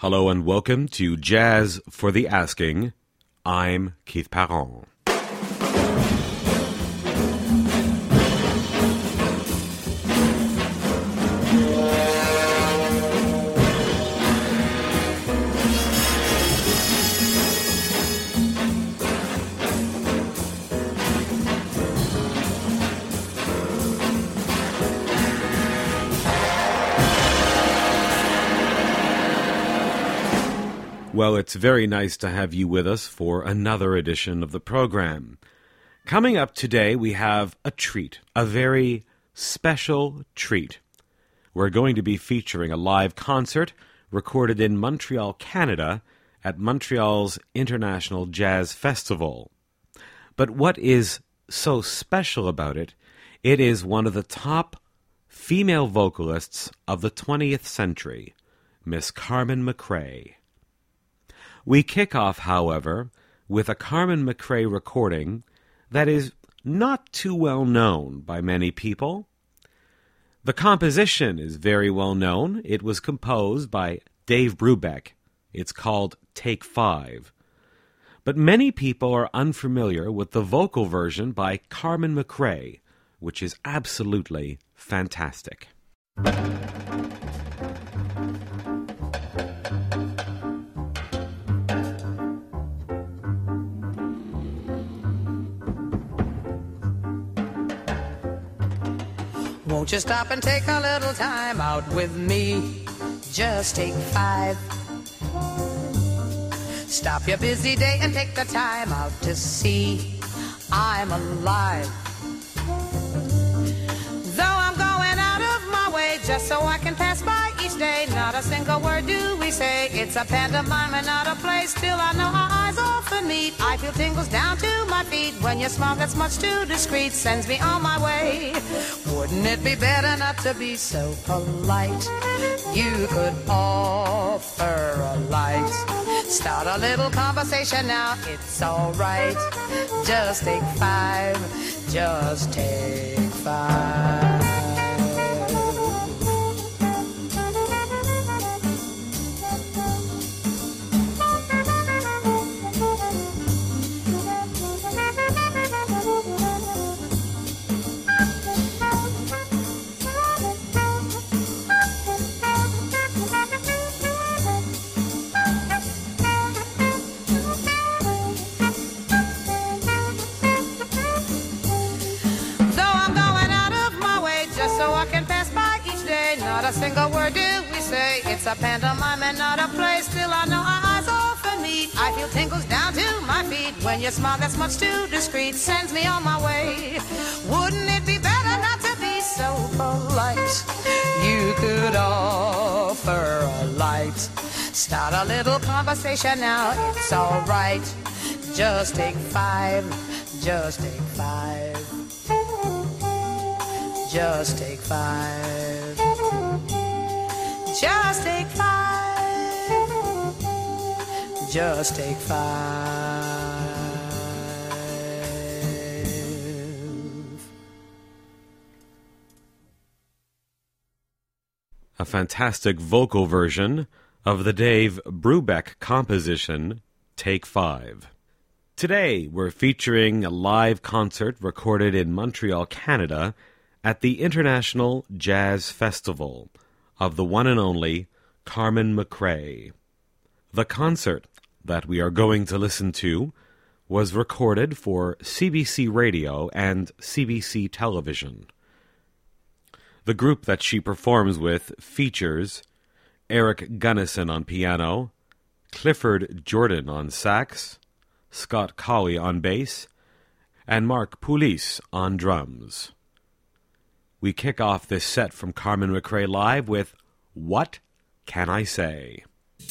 Hello and welcome to Jazz for the Asking. I'm Keith Parent. Well, it's very nice to have you with us for another edition of the program. Coming up today, we have a treat, a very special treat. We're going to be featuring a live concert recorded in Montreal, Canada, at Montreal's International Jazz Festival. But what is so special about it, it is one of the top female vocalists of the 20th century, Miss Carmen McRae. We kick off, however, with a Carmen McRae recording that is not too well known by many people. The composition is very well known. It was composed by Dave Brubeck. It's called Take 5. But many people are unfamiliar with the vocal version by Carmen McRae, which is absolutely fantastic. Won't you stop and take a little time out with me? Just take 5. Stop your busy day and take the time out to see I'm alive. Though I'm going out of my way just so I can pass by each day, not a single word do we say. It's a pantomime and not a play. Still I know our eyes often meet. I feel tingles down to my feet when your smile that's much too discreet sends me on my way. Wouldn't it be better not to be so polite? You could offer a light. Start a little conversation now, it's alright. Just take 5, just take 5. Not a single word do we say. It's a pantomime and not a play. Still I know our eyes often meet. I feel tingles down to my feet when your smile that's much too discreet sends me on my way. Wouldn't it be better not to be so polite? You could offer a light. Start a little conversation now, it's alright. Just take 5, just take 5. Just take 5. Just take 5. Just take 5. A fantastic vocal version of the Dave Brubeck composition, Take 5. Today, we're featuring a live concert recorded in Montreal, Canada, at the International Jazz Festival of the one and only Carmen McRae. The concert that we are going to listen to was recorded for CBC Radio and CBC Television. The group that she performs with features Eric Gunnison on piano, Clifford Jordan on sax, Scott Colley on bass, and Mark Poulis on drums. We kick off this set from Carmen McRae Live with What Can I Say?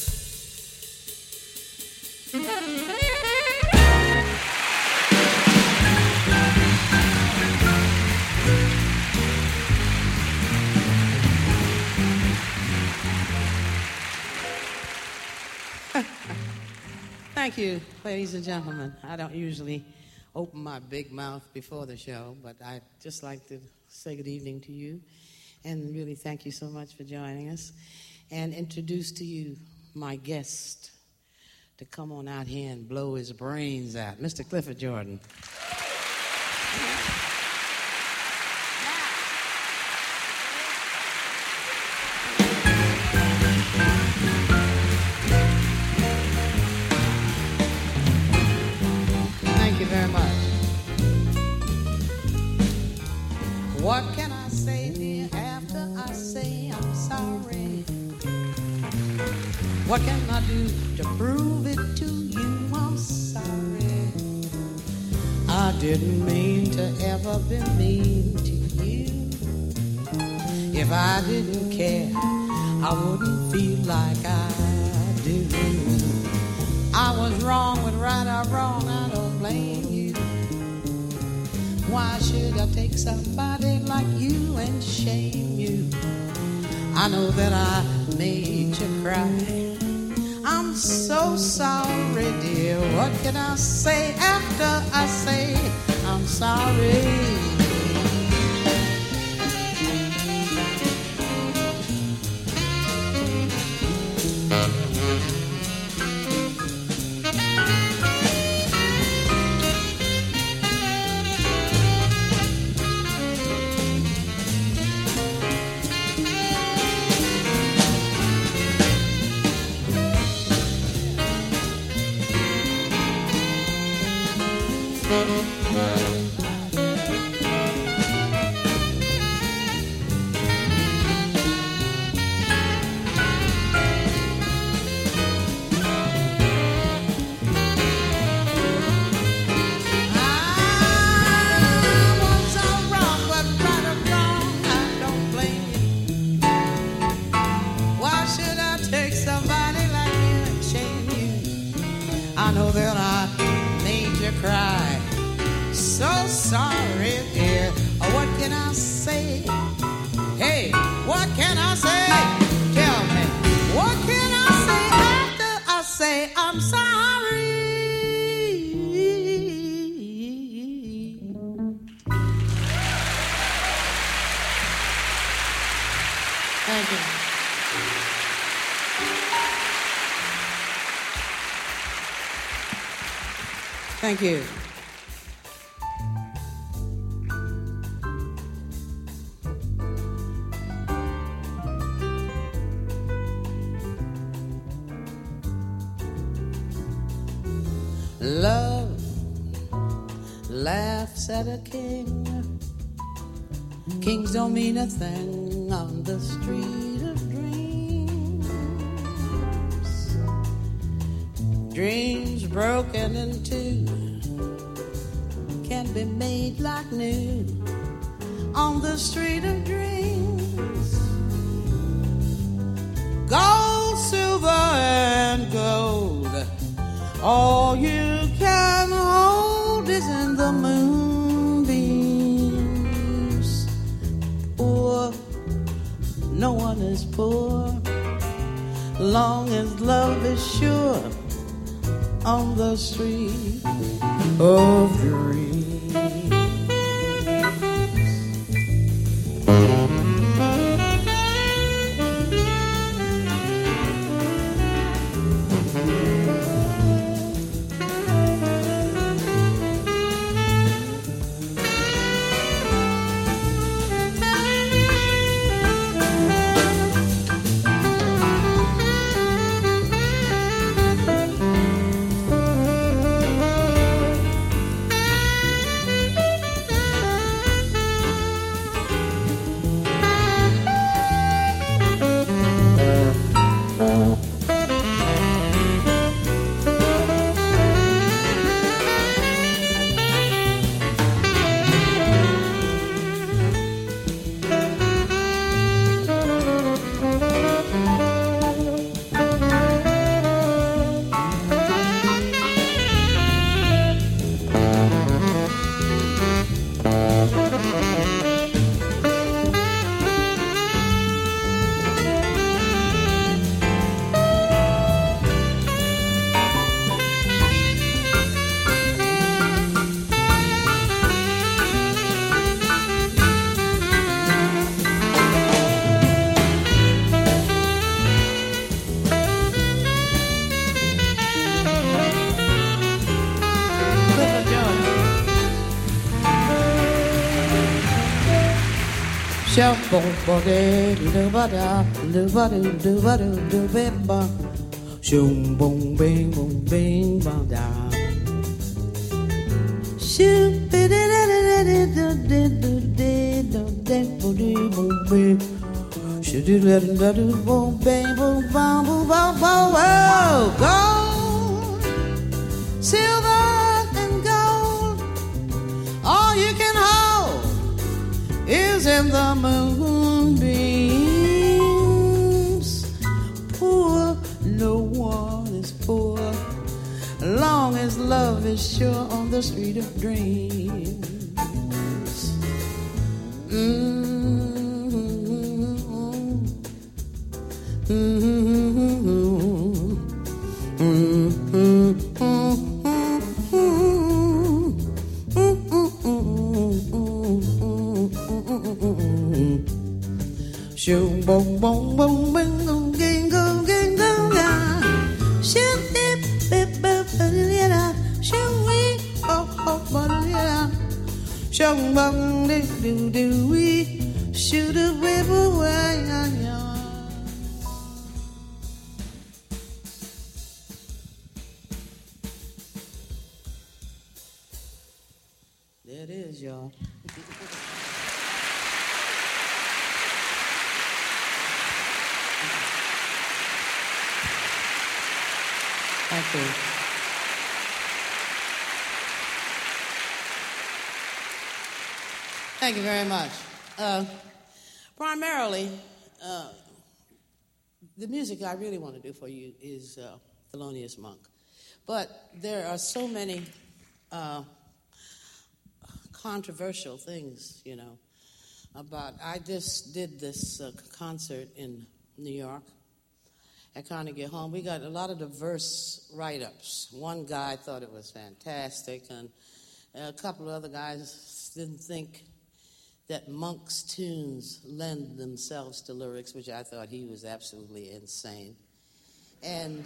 Thank you, ladies and gentlemen. I don't usually open my big mouth before the show, but I'd just like to say good evening to you and really thank you so much for joining us and introduce to you my guest to come on out here and blow his brains out, Mr. Clifford Jordan. Thank you very much. What can I say, dear, after I say I'm sorry? What can I do to prove it to you? I'm sorry. I didn't mean to ever be mean to you. If I didn't care, I wouldn't feel like I do. I was wrong, but right or wrong, I don't blame you. Why should I take somebody like you and shame you? I know that I made you cry. I'm so sorry, dear. What can I say after I say I'm sorry? I know that I made you cry. So sorry, dear. What can I say? Hey, what can I say? Tell me, what can I say after I say I'm sorry? Thank you. Thank you. Love laughs at a king. Kings don't mean a thing on the street of dreams. Dreams broken in two can be made like new on the street of dreams. Gold, silver, and gold, all you can hold is in the moonbeams. Poor, no one is poor, long as love is sure on the street of dreams. Shop boom body do ba da do ba do be ba. Shoom boom bing ba da. Shoop be da da da da da da da da boom bing. Should do da do boom bang boom bang boom bang boom. Gold, silver and gold, all you can hold is in the moonbeams. Poor, no one is poor, long as love is sure on the street of dreams. Shoom boom boom boom bing boom ging boom ging boom da. Shoom dip bip bip ba-da-da. Shoom wee oh oh ba-da-da. Shoom bum dip do do wee. Shoot a whip away on ya. There it is, y'all. Thank you. Thank you very much. Primarily, the music I really want to do for you is Thelonious Monk. But there are so many controversial things, you know, about... I just did this concert in New York at Carnegie Hall. We got a lot of diverse write-ups. One guy thought it was fantastic, and a couple of other guys didn't think that Monk's tunes lend themselves to lyrics, which I thought he was absolutely insane. And,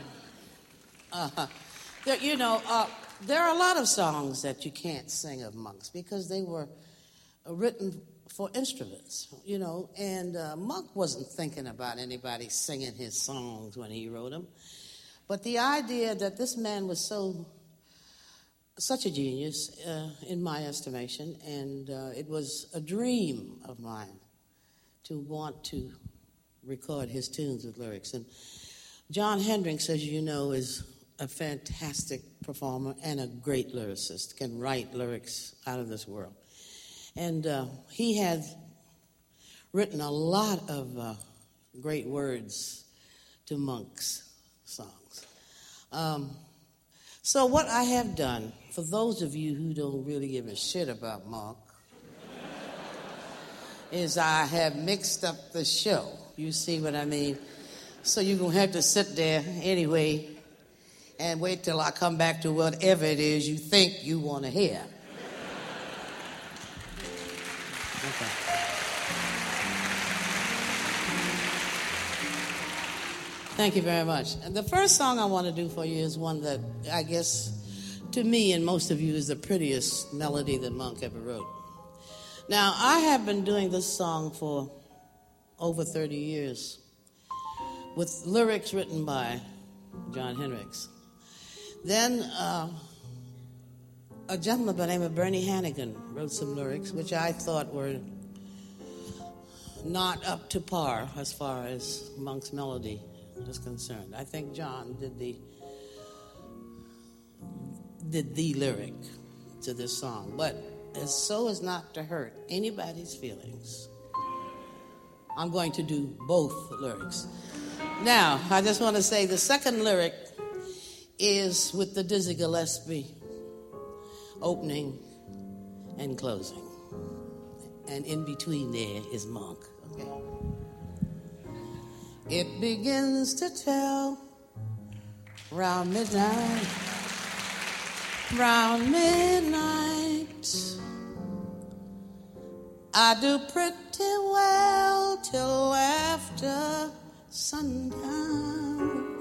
there are a lot of songs that you can't sing of Monk's because they were written for instruments, you know, and Monk wasn't thinking about anybody singing his songs when he wrote them. But the idea that this man was such a genius, in my estimation, and it was a dream of mine to want to record his tunes with lyrics. And Jon Hendricks, as you know, is a fantastic performer and a great lyricist, can write lyrics out of this world. And he had written a lot of great words to Monk's songs. So what I have done, for those of you who don't really give a shit about Monk, is I have mixed up the show. You see what I mean? So you're going to have to sit there anyway and wait till I come back to whatever it is you think you want to hear. Okay. Thank you very much. And the first song I want to do for you is one that I guess, to me and most of you, is the prettiest melody that Monk ever wrote. Now, I have been doing this song for over 30 years with lyrics written by Jon Hendricks. Then a gentleman by the name of Bernie Hannigan wrote some lyrics which I thought were not up to par as far as Monk's melody is concerned. I think John did the lyric to this song, but so as not to hurt anybody's feelings, I'm going to do both lyrics. Now, I just want to say the second lyric is with the Dizzy Gillespie opening and closing. And in between there is Monk. Okay. It begins to tell round midnight, I do pretty well till after sundown.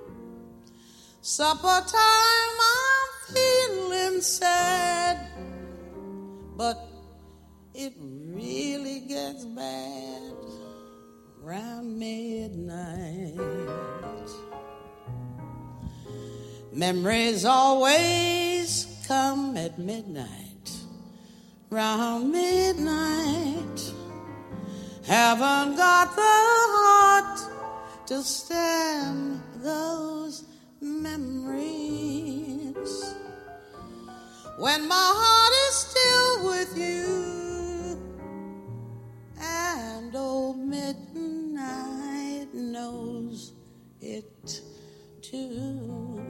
Supper time, I'm feeling sad, but it really gets gets bad round midnight. Memories always come at midnight, round midnight. Haven't got the heart to stand those memories. When my heart is still with you, and old midnight knows it too.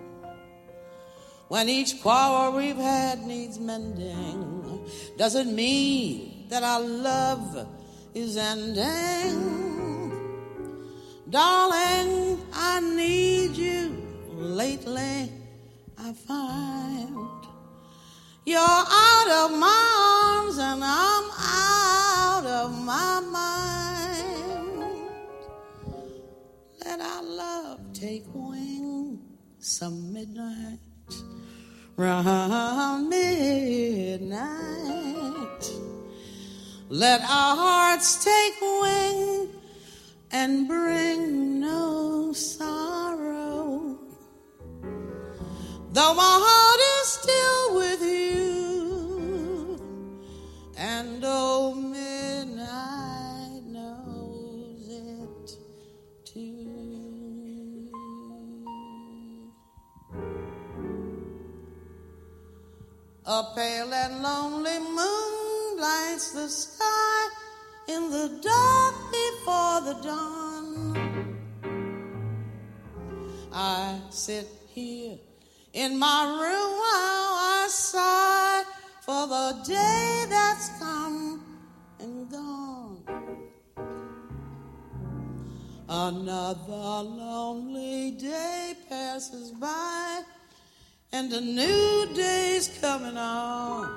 When each quarrel we've had needs mending, doesn't mean that our love is ending. Darling, I need you. Lately I find you're out of my arms and I'm out of my mind. Let our love take wing some midnight, round midnight. Let our hearts take wing and bring no sorrow. Though my heart is still with you, and old midnight knows it too. A pale and lonely moon lights the sky in the dark before the dawn. I sit here in my room while I sigh for the day that's come and gone. Another lonely day passes by, and a new day's coming on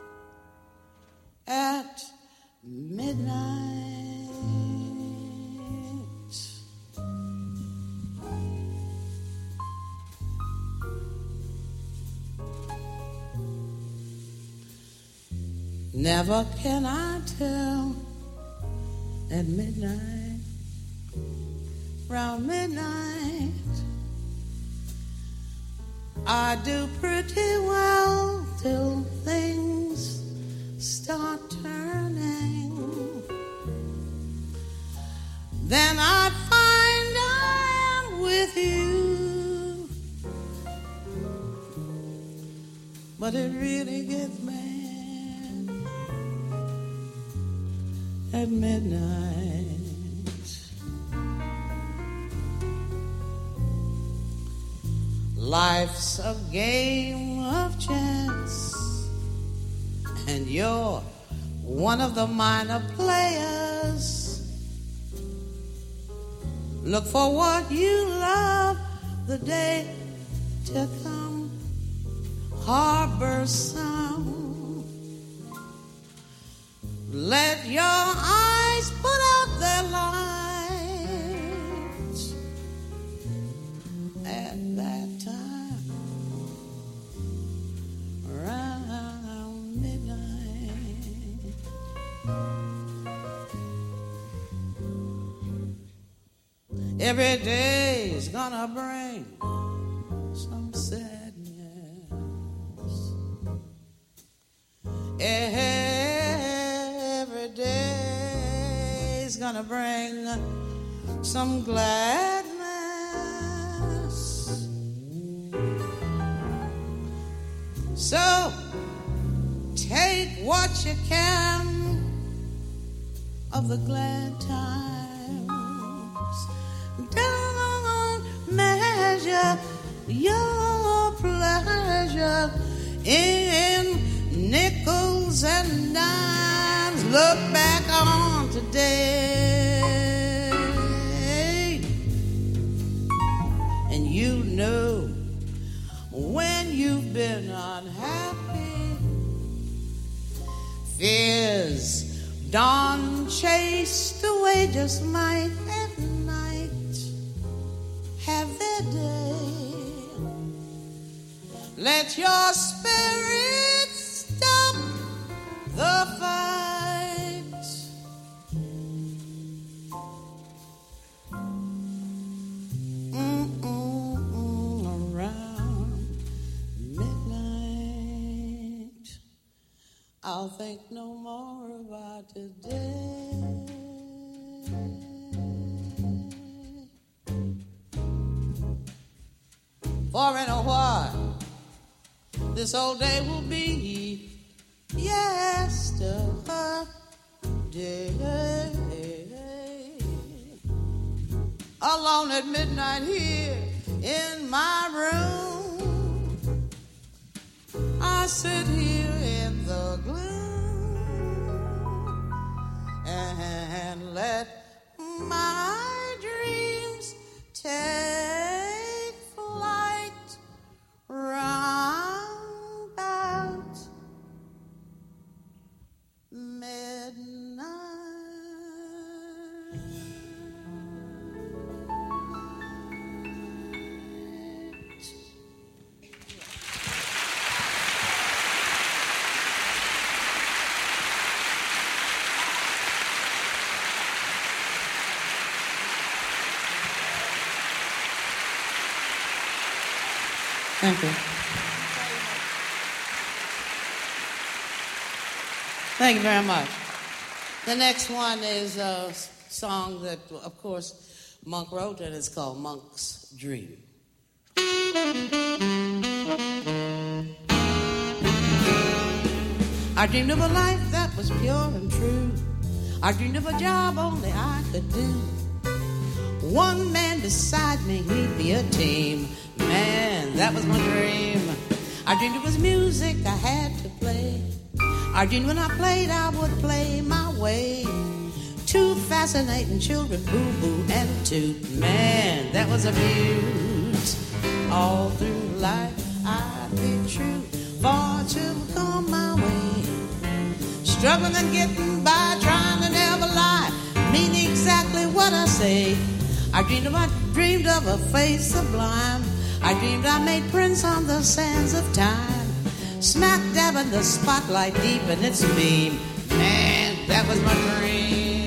at midnight. Never can I tell at midnight, round midnight, I do pretty well till things start turning. Then I find I am with you, but it really gets bad at midnight. Life's a game of chance, and you're one of the minor players. Look for what you love the day to come, harbor some. Let your eyes put out their lights at that time, around midnight. Every day's gonna bring some sadness. Every day's gonna bring some gladness. So take what you can of the glad times. Don't measure your pleasure in nickels and dimes. Look back on today, and you know when you've been unhappy. Fears dawn chased away just might at night have their day. Let your spirit stop the fight I'll think no more about today. For in a while, this old day will be yesterday. Alone at midnight here in my room, I sit here in the gloom and let my dreams take flight round about midnight. Thank you. Thank you very much. The next one is a song that, of course, Monk wrote, and it's called Monk's Dream. I dreamed of a life that was pure and true. I dreamed of a job only I could do. One man beside me, we'd be a team. Man, that was my dream. I dreamed it was music I had to play. I dreamed when I played, I would play my way. Two fascinating children, Boo Boo and Toot. Man, that was a beaut. All through life, I'd be true. For to come my way. Struggling and getting by, trying to never lie. Mean exactly what I say. I dreamed of a face sublime. I dreamed I made prints on the sands of time. Smack dab in the spotlight, deep in its beam. Man, that was my dream.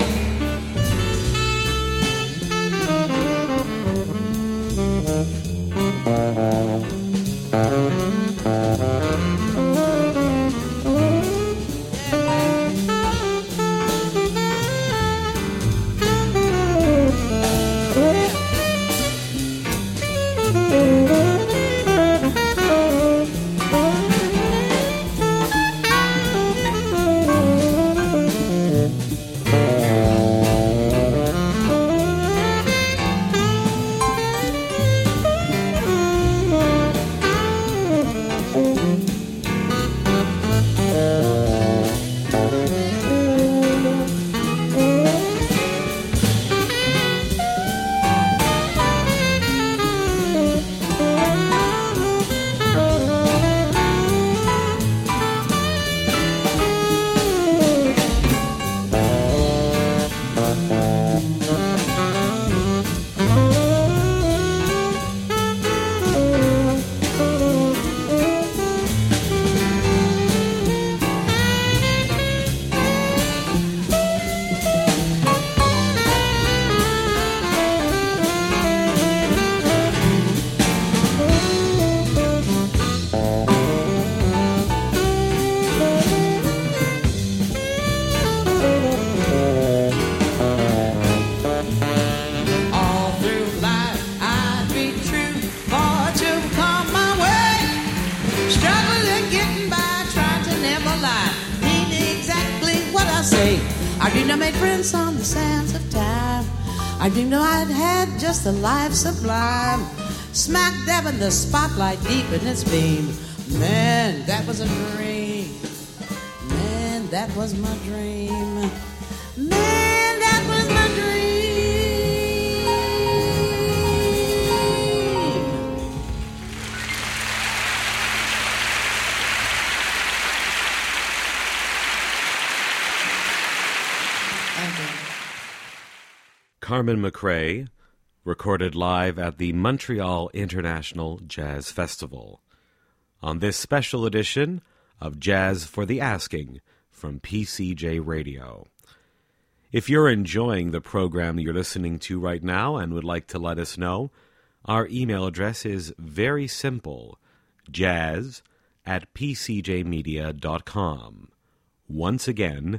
I dreamed I made friends on the sands of time. I dreamed I'd had just a life sublime. Smack dab in the spotlight, deep in its beam. Man, that was a dream. Man, that was my dream. Man, that was my dream. Carmen McRae, recorded live at the Montreal International Jazz Festival, on this special edition of Jazz for the Asking from PCJ Radio. If you're enjoying the program you're listening to right now and would like to let us know, our email address is very simple, jazz@pcjmedia.com. Once again,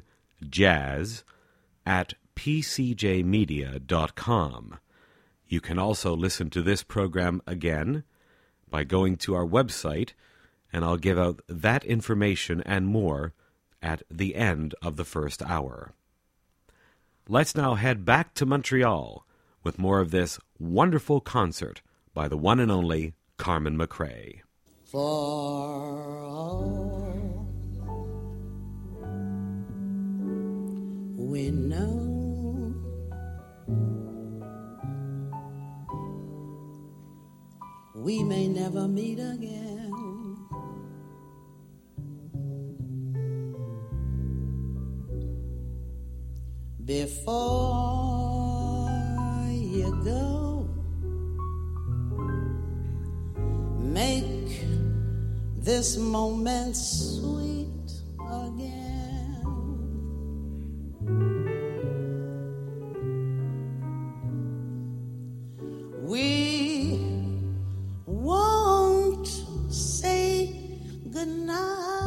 jazz@pcjmedia.com. You can also listen to this program again by going to our website, and I'll give out that information and more at the end of the first hour. Let's now head back to Montreal with more of this wonderful concert by the one and only Carmen McRae. For all we know, we may never meet again. Before you go, make this moment sweet again. We won't say goodnight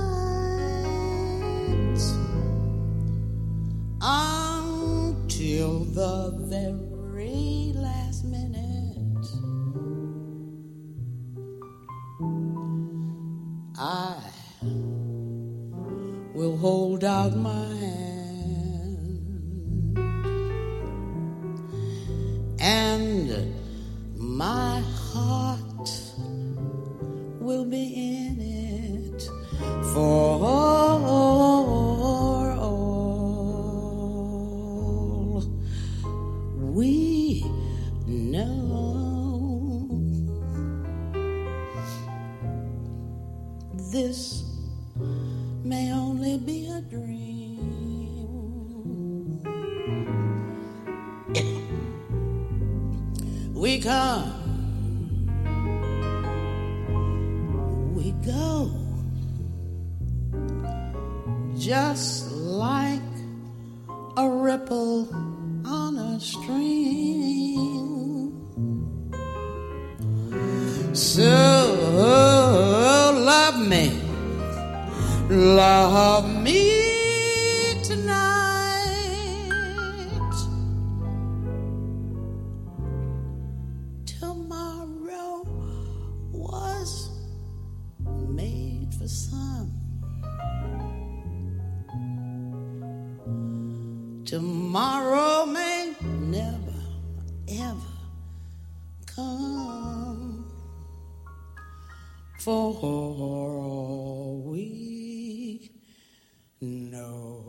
until the very last minute. I will hold out my hand, and my heart will be in it for all we know. This may only be a dream. We come, we go, just like a ripple on a stream. So love me tonight. Tomorrow was made for some. Tomorrow may never, ever come. For all we know.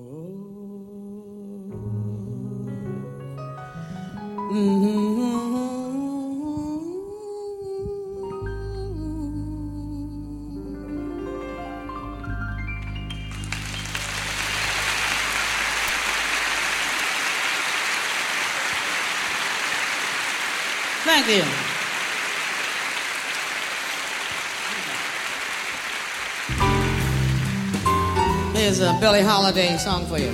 Thank you. Here's a Billie Holiday song for you.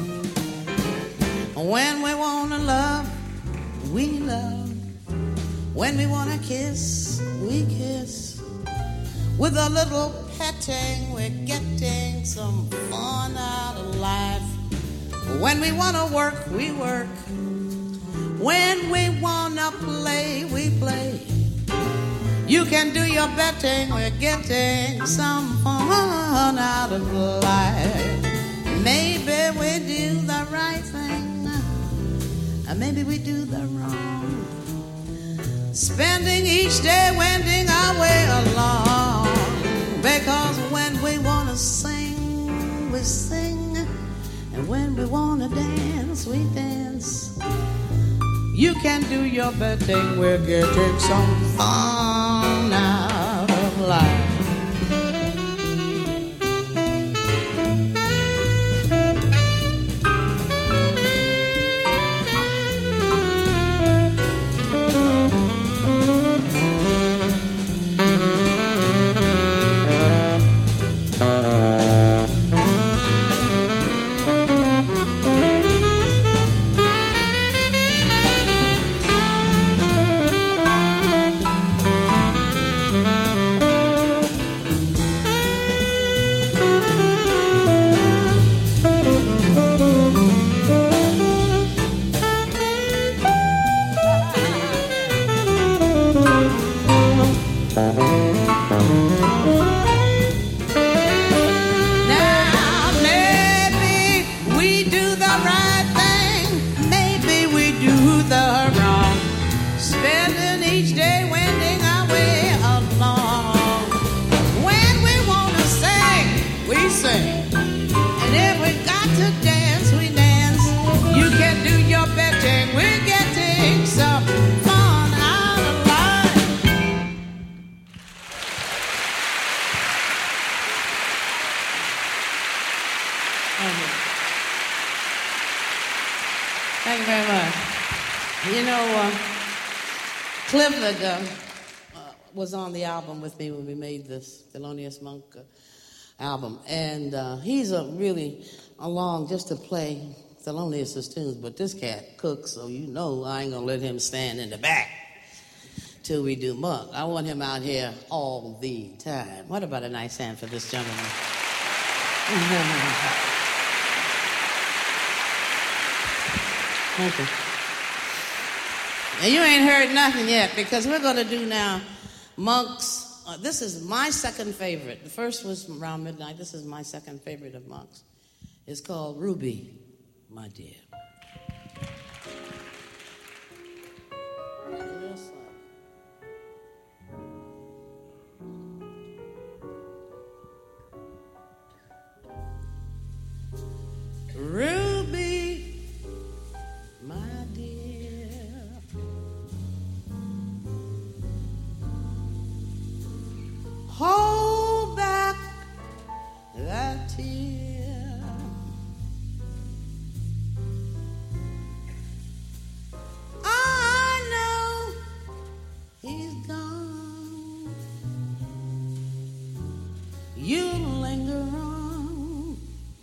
When we wanna love, we love. When we wanna kiss, we kiss. With a little petting, we're getting some fun out of life. When we wanna work, we work. When we wanna play, we play. You can do your betting, we're getting some fun out of life. Maybe we do the right thing, or maybe we do the wrong. Spending each day wending our way along. Because when we wanna sing, we sing. And when we wanna dance, we dance. You can do your betting, we're getting some fun out of life. Now, maybe we do the right thing, maybe we do the wrong, spending each day wending our way along. When we want to sing, we sing, and if we got to dance, we dance. You can do your betting, we're getting some fun out of life. Thank you very much. You know, Clifford was on the album with me when we made this Thelonious Monk album, and he's really along just to play Thelonious's tunes, but this cat cooks, so you know I ain't gonna let him stand in the back till we do Monk. I want him out here all the time. What about a nice hand for this gentleman? Thank you. And you ain't heard nothing yet, because we're going to do now Monk's. This is my second favorite. The first was Around Midnight. This is my second favorite of Monk's. It's called Ruby, My Dear. Ruby, my dear, hold back that tear. I know he's gone. You linger on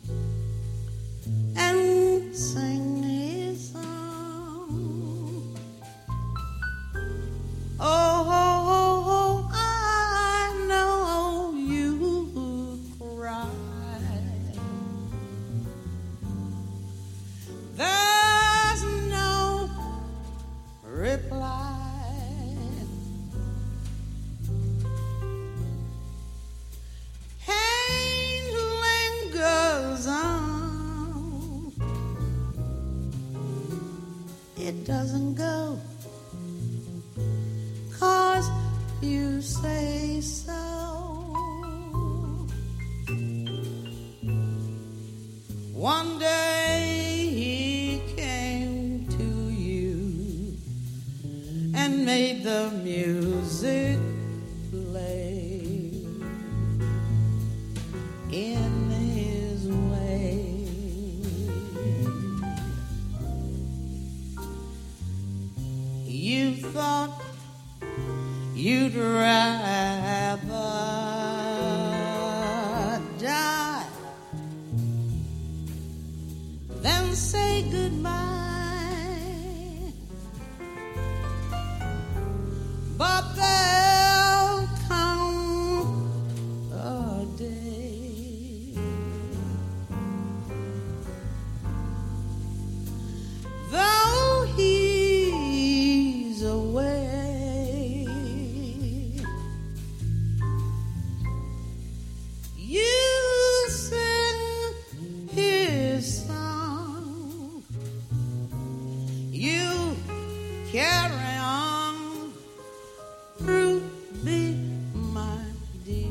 and sing his song. Oh, oh, oh, oh, I know you cry. There's no reply. Pain lingers on. It doesn't go, 'cause you say so. One day he came to you and made the music play in his way. You thought you'd rather die than say goodbye, but there'll come a day though he's away, you sing his song, you carry on, Ruby, my dear.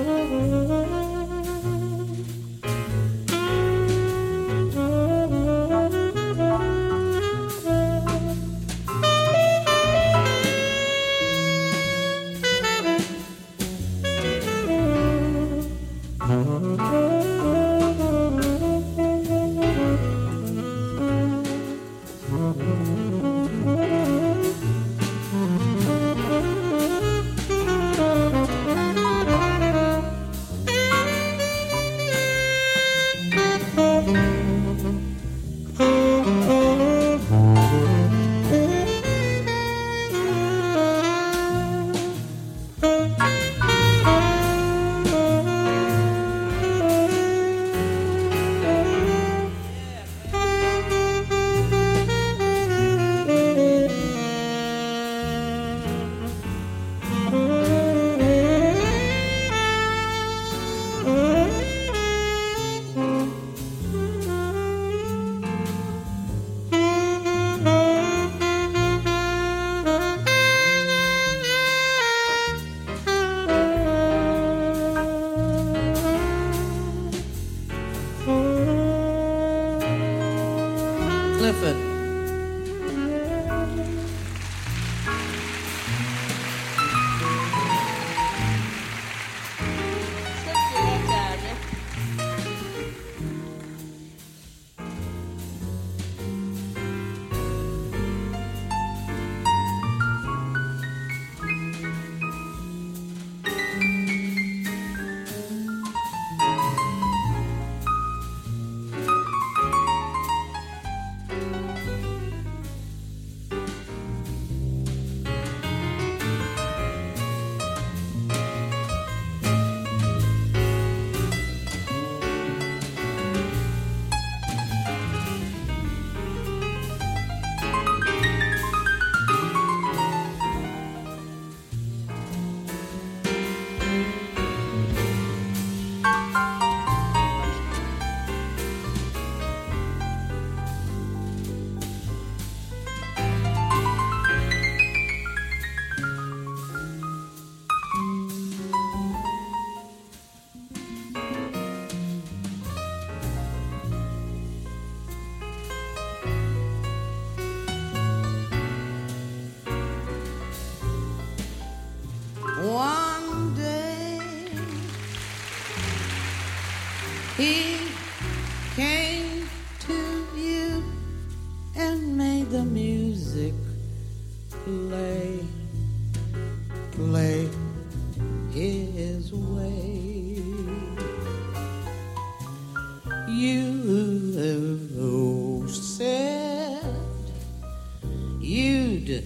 One day he came to you and made the music play his way. You said you'd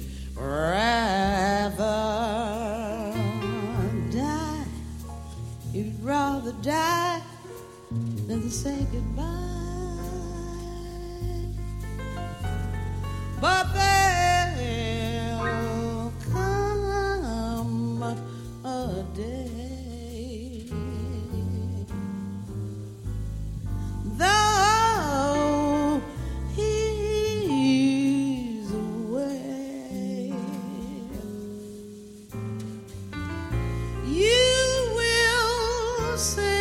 rather die than to say goodbye. But there'll come a day, though he's away, you will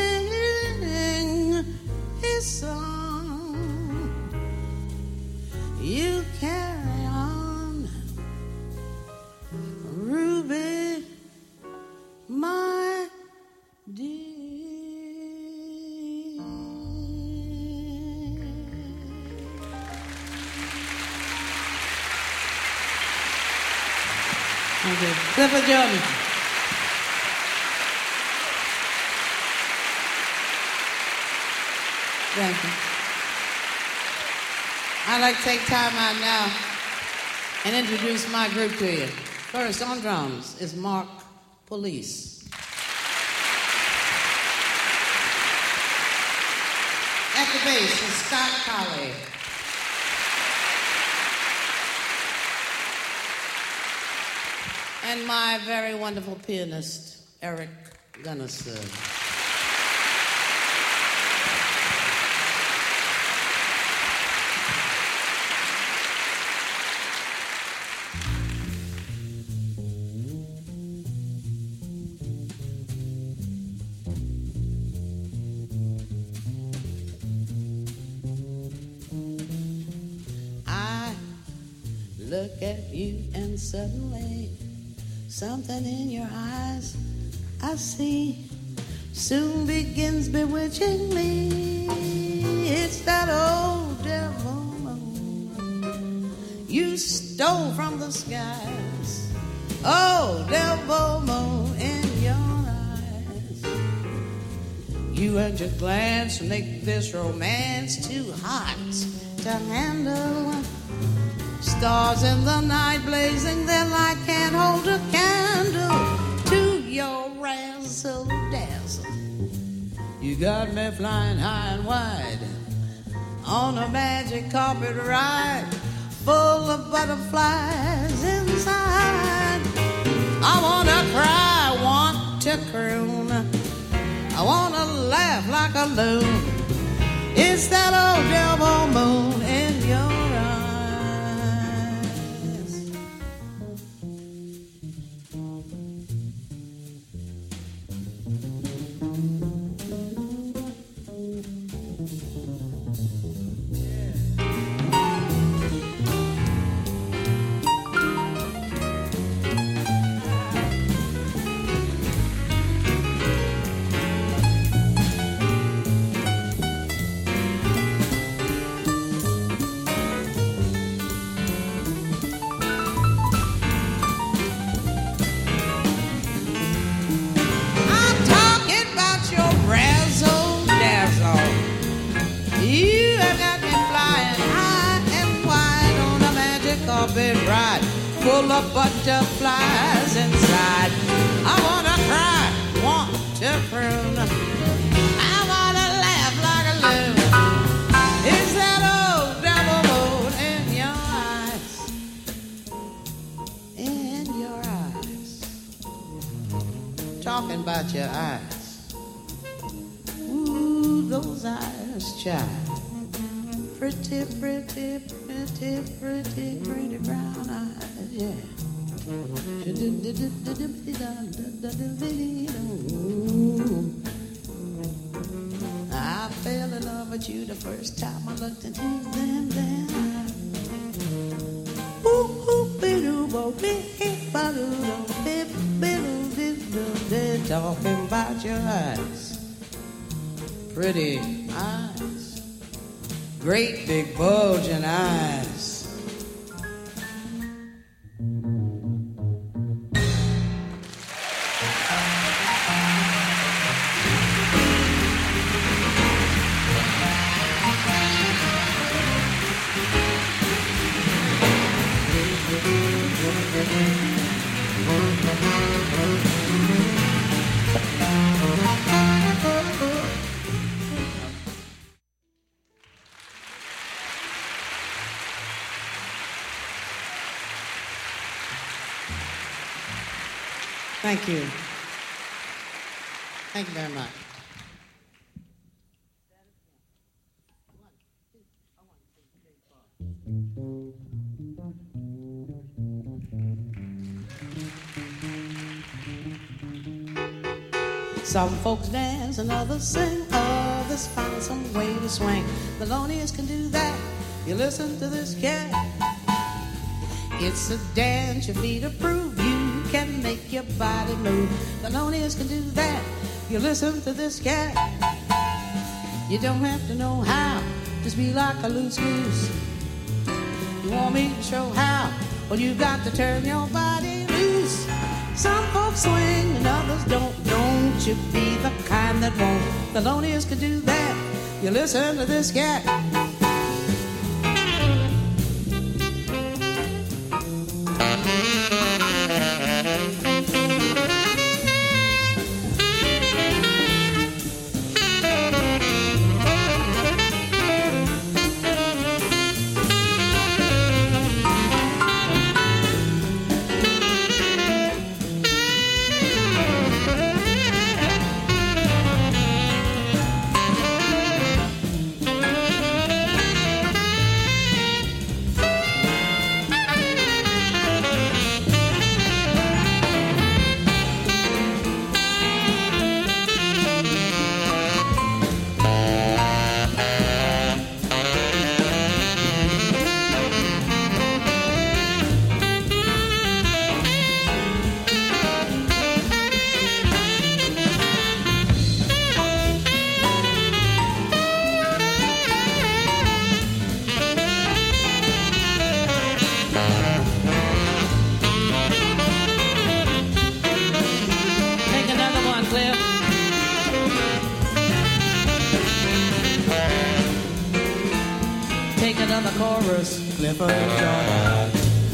sing his song. You carry on, Ruby, my dear. Okay, Clifford Jordan. Thank you. I'd like to take time out now and introduce my group to you. First, on drums is Mark Police. At the bass is Scott Colley. And my very wonderful pianist, Eric Gunnison. look at you and suddenly something in your eyes I see soon begins bewitching me. It's that old devil moon you stole from the skies. Oh, devil moon in your eyes. You and your glance make this romance too hot to handle. Stars in the night blazing, their light can't hold a candle to your razzle dazzle. You got me flying high and wide on a magic carpet ride full of butterflies inside. I wanna cry, I want to croon, I wanna laugh like a loon. It's that old devil moon in your eyes. Full of butterflies inside. I wanna cry, want to croon, I wanna laugh like a loon. It's that old devil moon in your eyes, in your eyes. Talking about your eyes. Ooh, those eyes, child. Pretty, pretty, pretty, pretty, pretty brown eyes, yeah. I fell in love with you the first time I looked into them. Talking about your eyes, pretty eyes, great big bulging eyes. Thank you. Thank you very much. Some folks dance and others sing, others find some way to swing. The loneliest can do that. You listen to this cat. It's a dance your feet approve. You can make your body move. The loneliest can do that. You listen to this cat. You don't have to know how. Just be like a loose goose. You want me to show how? Well, you got to turn your body loose. Some folks swing and others don't. Don't you be the kind that won't. The loneliest can do that. You listen to this cat. Take another chorus, Clifford Jordan.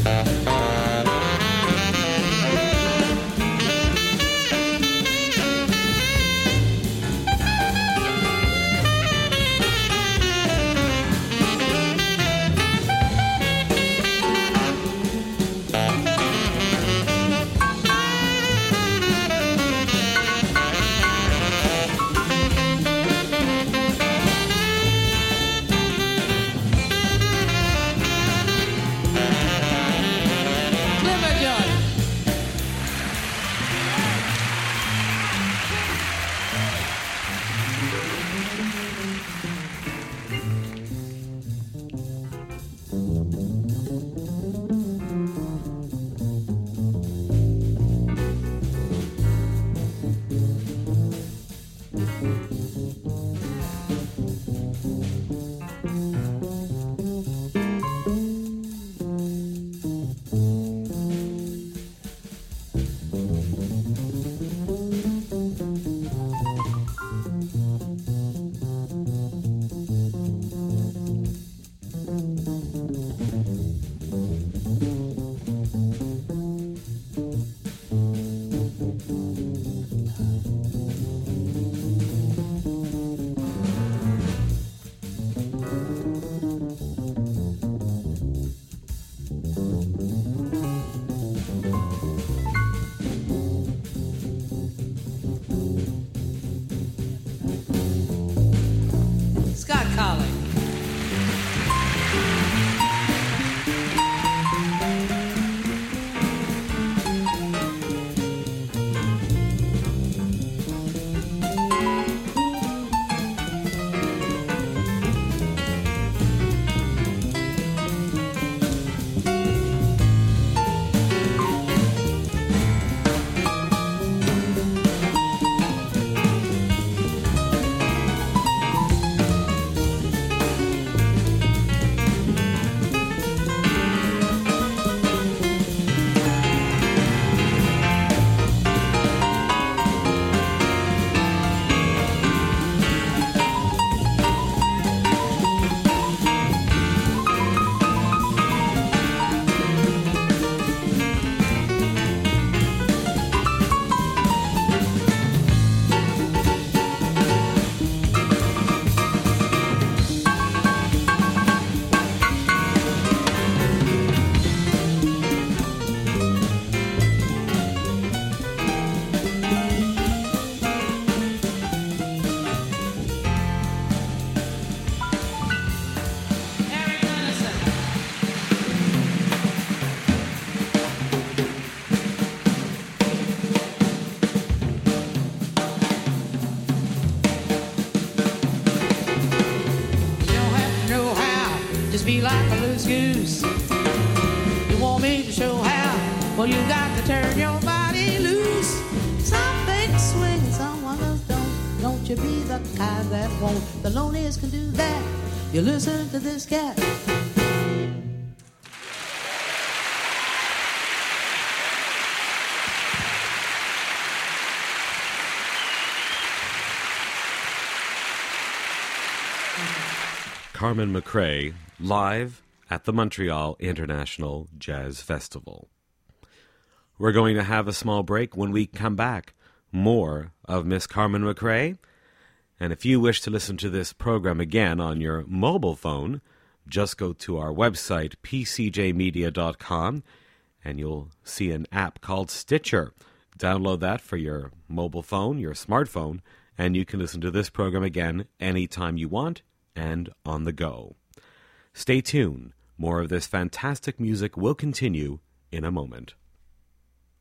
Be like a loose goose. You want me to show how? Well, you got to turn your body loose. Some things swing, some others don't. Don't you be the kind that won't. The loneliest can do that. You listen to this cat. Carmen McRae, live at the Montreal International Jazz Festival. We're going to have a small break. When we come back, more of Miss Carmen McRae. And if you wish to listen to this program again on your mobile phone, just go to our website, pcjmedia.com, and you'll see an app called Stitcher. Download that for your mobile phone, your smartphone, and you can listen to this program again anytime you want and on the go. Stay tuned. More of this fantastic music will continue in a moment.